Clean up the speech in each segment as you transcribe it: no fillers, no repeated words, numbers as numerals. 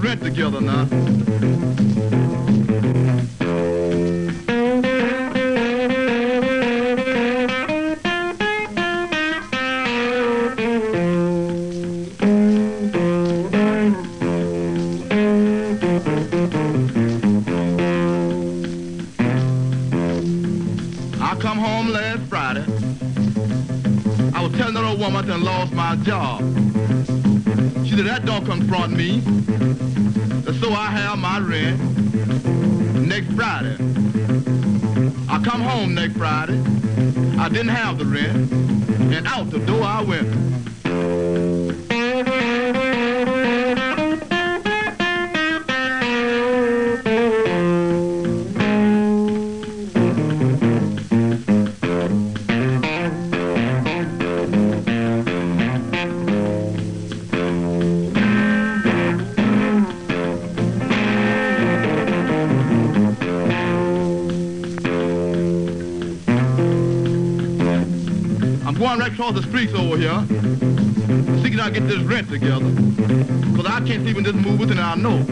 rent together now. I come home last Friday. I was telling that old woman I done lost my job. She said, that don't confront me. So I have my rent next Friday. I come home next Friday. I didn't have the rent. And out the door I went. Going right across the streets over here, see can I get this rent together, because I can't sleep in this movie and I know.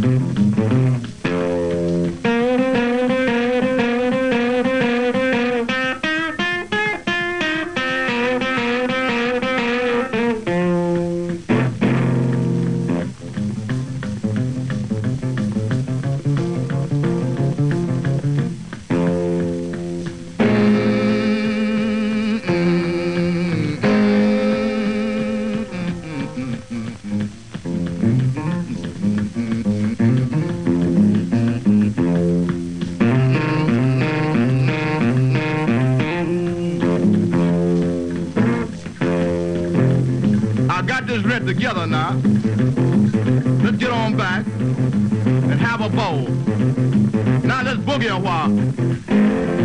This rent together now. Let's get on back and have a ball. Now let's boogie a while.